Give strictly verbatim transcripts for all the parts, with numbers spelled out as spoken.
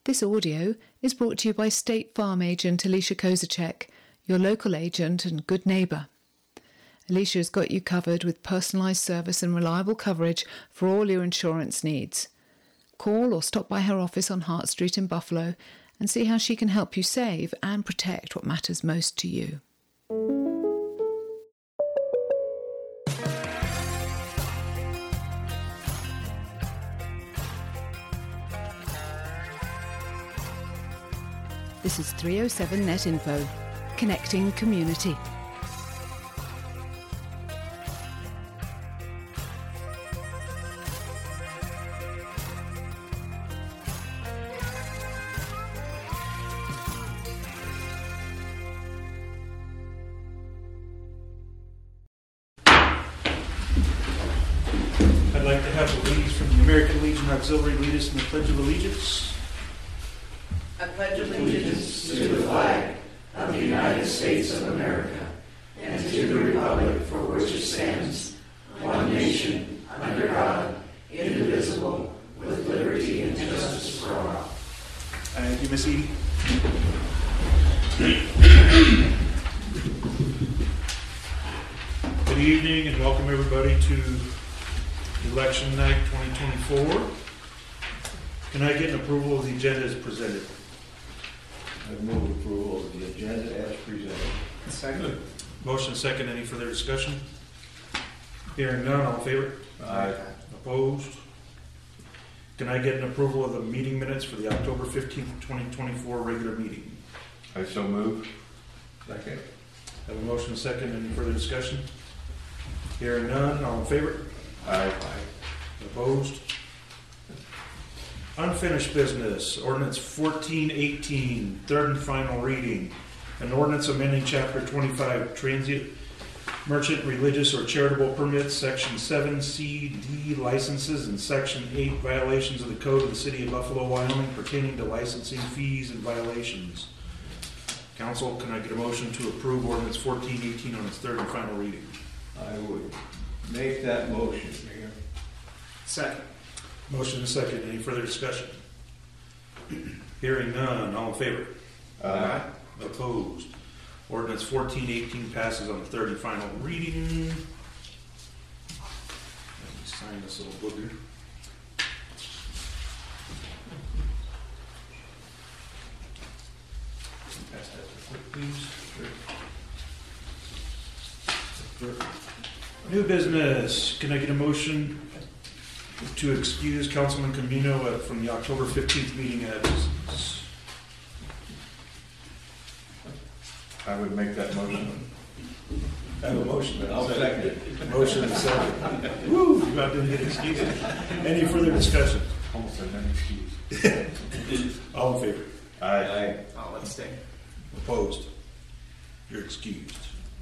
This audio is brought to you by State Farm agent Alicia Kozacek, your local agent and good neighbour. Alicia has got you covered with personalised service and reliable coverage for all your insurance needs. Call or stop by her office on Hart Street in Buffalo and see how she can help you save and protect what matters most to you. This is three oh seven Net Info, connecting community. I'd like to have the ladies from the American Legion Auxiliary lead us in the Pledge of Allegiance. I pledge allegiance to the flag of the United States of America and to the republic for which it stands, one nation, under God, indivisible, with liberty and justice for all. Thank you, Miss Edie. Good evening and welcome everybody to Election Night twenty twenty-four. Can I get an approval of the agenda as presented? I move approval of the agenda as presented. Second. Motion second. Any further discussion? Hearing none, all in favor? Aye. Opposed? Can I get an approval of the meeting minutes for the October fifteenth, twenty twenty-four regular meeting? I so move. Second. Have a motion second. Any further discussion? Hearing none, all in favor? Aye. Opposed? Unfinished business, ordinance fourteen eighteen, third and final reading. An ordinance amending chapter twenty-five, transient merchant, religious, or charitable permits, section seven C D licenses, and section eight violations of the code of the city of Buffalo, Wyoming pertaining to licensing fees and violations. Council, can I get a motion to approve ordinance fourteen eighteen on its third and final reading? I would make that motion, Mayor. Second. Motion and second. Any further discussion? Hearing none. All in favor? Aye. Opposed? Ordinance fourteen eighteen passes on the third and final reading. Let me sign this little booger. Pass that real quick, please. Sure. New business. Can I get a motion to excuse Councilman Camino from the October fifteenth meeting at business? I would make that motion. I have a motion. I'll second it. Motion and second. Woo! You about didn't get excused. Any further discussion? Almost like an excuse. All in favor? Aye. Aye. I'll abstain. Opposed? You're excused.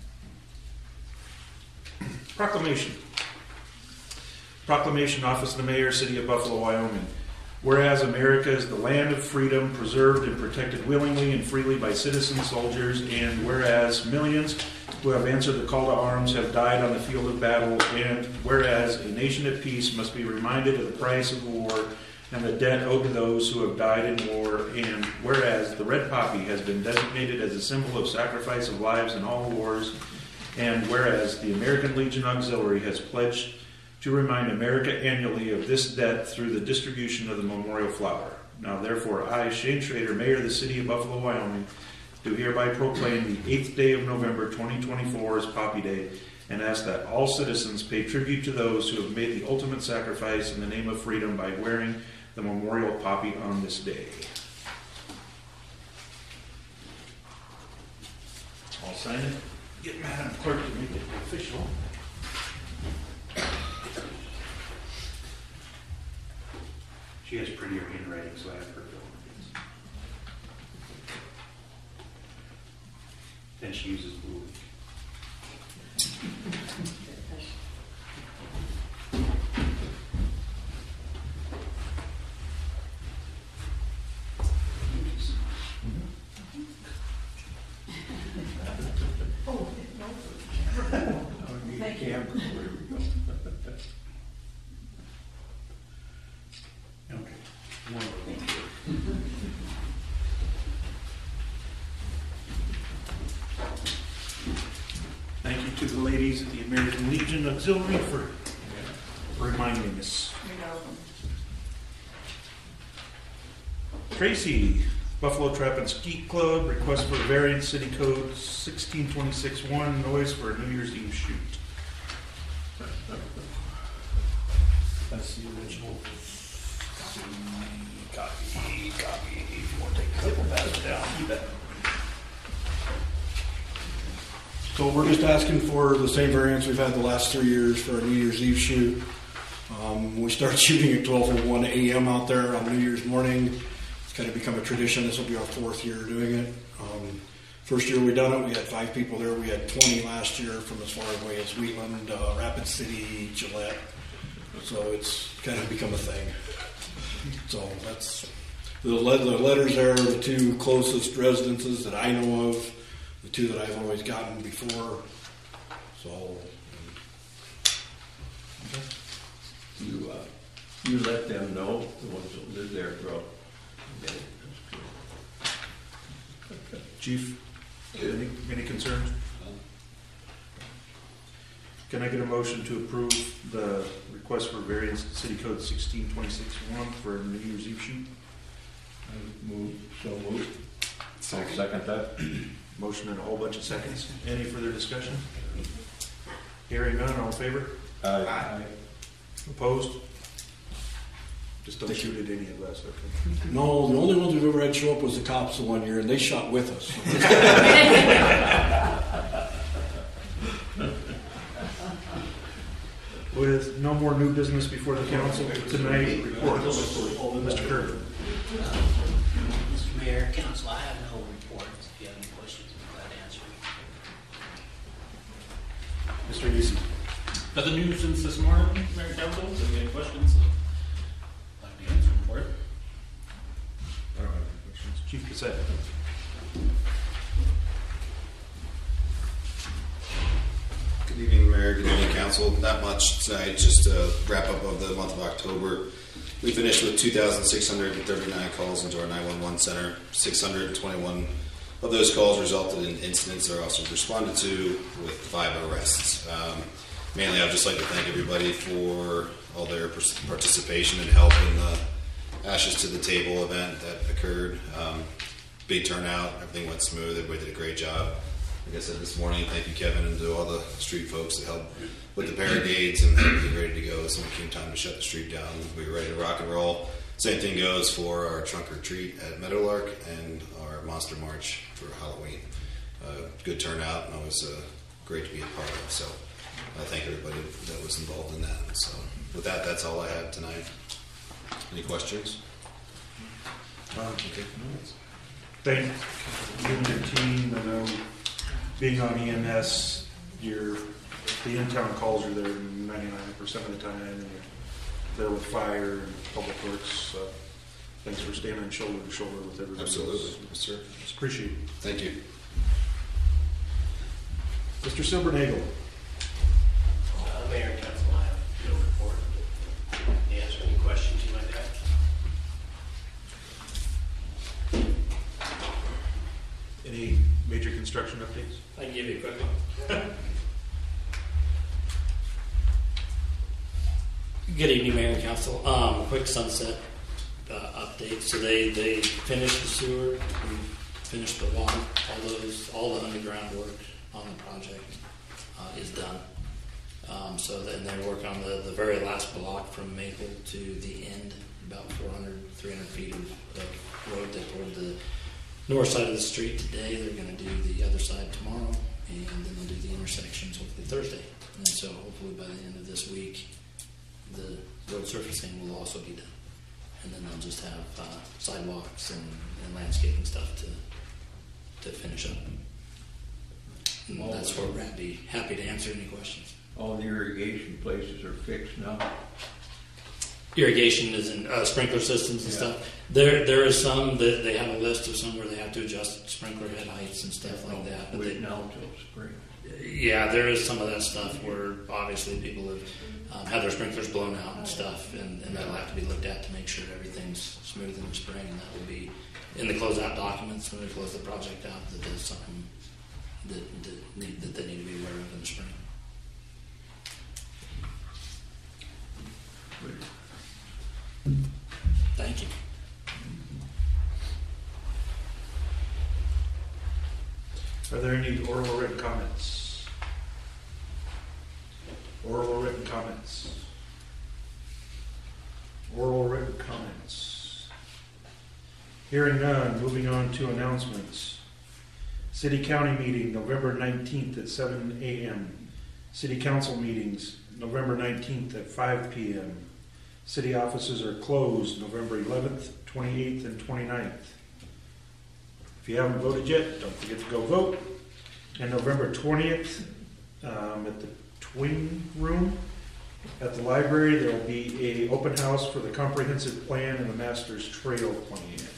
Proclamation. Proclamation, Office of the Mayor, City of Buffalo, Wyoming. Whereas America is the land of freedom, preserved and protected willingly and freely by citizen soldiers, and whereas millions who have answered the call to arms have died on the field of battle, and whereas a nation at peace must be reminded of the price of war and the debt owed to those who have died in war, and whereas the red poppy has been designated as a symbol of sacrifice of lives in all wars, and whereas the American Legion Auxiliary has pledged to remind America annually of this debt through the distribution of the memorial flower. Now therefore, I, Shane Schrader, Mayor of the City of Buffalo, Wyoming, do hereby proclaim the eighth day of November twenty twenty-four as Poppy Day, and ask that all citizens pay tribute to those who have made the ultimate sacrifice in the name of freedom by wearing the memorial poppy on this day. I'll sign it. Get Madam Clerk to make it official. She has prettier handwriting, so I have her fill in. Then she uses blue. Thank you. Okay. Thank you to the ladies at the American Legion Auxiliary for reminding us. Tracy, Buffalo Trap and Skeet Club, request for variance, City Code sixteen twenty-six one, noise for a New Year's Eve shoot. That's the original. Copy, copy. If you want to take a couple, pass it down. You bet. So we're just asking for the same variance we've had the last three years for a New Year's Eve shoot. Um, we start shooting at twelve oh one a.m. out there on New Year's morning. It's kind of become a tradition. This will be our fourth year doing it. Um, first year we done it, we had five people there. We had twenty last year from as far away as Wheatland, uh, Rapid City, Gillette. So it's kind of become a thing. So that's the, le- the letters there are the two closest residences that I know of, the two that I've always gotten before. So You, uh, you let them know, the ones that live there, bro. Okay, that's good. Chief, any, any concerns? Can I get a motion to approve the request for variance to City Code sixteen twenty-six one for a New Year's Eve shoot? I move, so move. I'll second that. Motion in a whole bunch of seconds. Any further discussion? Hearing none, all in favor? Aye. Opposed? Just don't shoot at any of us, okay? no, the only ones we've ever had show up was the cops the one year, and they shot with us. With no more new business before the council tonight, reports. Mister Kerr. Mister Mayor, Council, I have no reports. If you have any questions, I'm glad to answer them. Mister Easy. Nothing new since this morning, Mayor Council. If you have any questions, I'd like to answer them for you. I don't have any questions. Chief Cassett. Good evening, Mayor. Good evening, Council. Not much tonight, just a wrap up of the month of October. We finished with two thousand six hundred thirty-nine calls into our nine one one center. six hundred twenty-one of those calls resulted in incidents our officers responded to, with five arrests. Um, mainly, I'd just like to thank everybody for all their participation and help in the Ashes to the Table event that occurred. Um, big turnout. Everything went smooth. Everybody did a great job. Like I said this morning, thank you, Kevin, and to all the street folks that helped with the barricades and everything ready to go. So when it came time to shut the street down, we were ready to rock and roll. Same thing goes for our trunk or treat at Meadowlark and our Monster March for Halloween. Uh, good turnout, and it was uh, great to be a part of. So I thank everybody that was involved in that. So with that, that's all I have tonight. Any questions? Uh, okay. Thank you and your team. I know being on E M S, your the in-town calls are there ninety-nine percent of the time, and you're there with fire and public works. Uh, thanks for standing shoulder to shoulder with everybody. Absolutely, else. yes, sir. Just appreciate it. Thank you. Mister Silbernagel. Uh, Mayor and Council, I have no report. To answer any questions you might have. Any major construction updates? I can give you a quick one. Good evening, Mayor and Council. Um, quick sunset uh, update. So they, they finished the sewer, we finished the water, all those, all the underground work on the project uh, is done. Um, so then they're working on the, the very last block from Maple to the end, about four hundred, three hundred feet of, of road that toward the north side of the street today. They're going to do the other side tomorrow, and then they'll do the intersections hopefully Thursday. And so hopefully by the end of this week, the road surfacing will also be done. And then they'll just have uh, sidewalks and, and landscaping stuff to to finish up. And that's where we're at. Be happy to answer any questions. All the irrigation places are fixed now. irrigation is in uh, sprinkler systems and Yeah. stuff. There, there is some that they have a list of some where they have to adjust sprinkler head heights and stuff like that. But Wait they, now till spring. yeah, there is some of that stuff where obviously people have um, had their sprinklers blown out and stuff, and, and that'll have to be looked at to make sure everything's smooth in the spring, and that will be in the closeout documents when we close the project out. That there's something that, that, need, that they need to be aware of in the spring. Thank you. Are there any oral or written comments? Oral or written comments? Oral or written comments? Hearing none, moving on to announcements. City County meeting, November nineteenth at seven a.m. City Council meetings, November nineteenth at five p.m. City offices are closed November eleventh, twenty-eighth, and twenty-ninth. If you haven't voted yet, don't forget to go vote. And November twentieth, um, at the Twin Room at the library, there will be a open house for the comprehensive plan and the master's trail plan.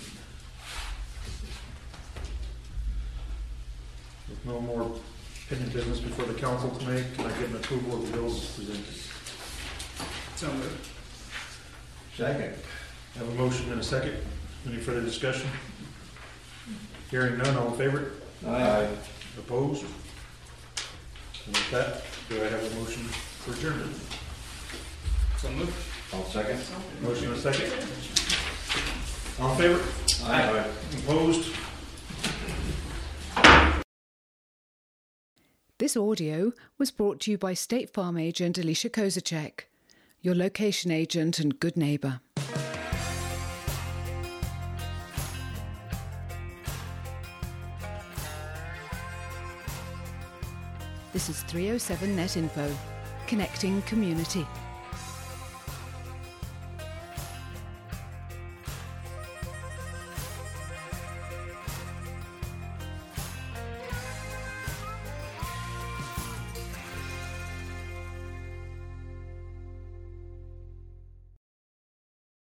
With no more pending business before the council tonight, can I get an approval of the bills presented? So moved. Second. Have a motion and a second. Any further discussion? Hearing none, all in favor? Aye. Opposed? And with that, do I have a motion for adjournment? So moved. I'll second. Motion and a second. All in favor? Aye. Opposed? This audio was brought to you by State Farm agent Alicia Kozacek, your location agent and good neighbour. This is three oh seven Net Info, connecting community.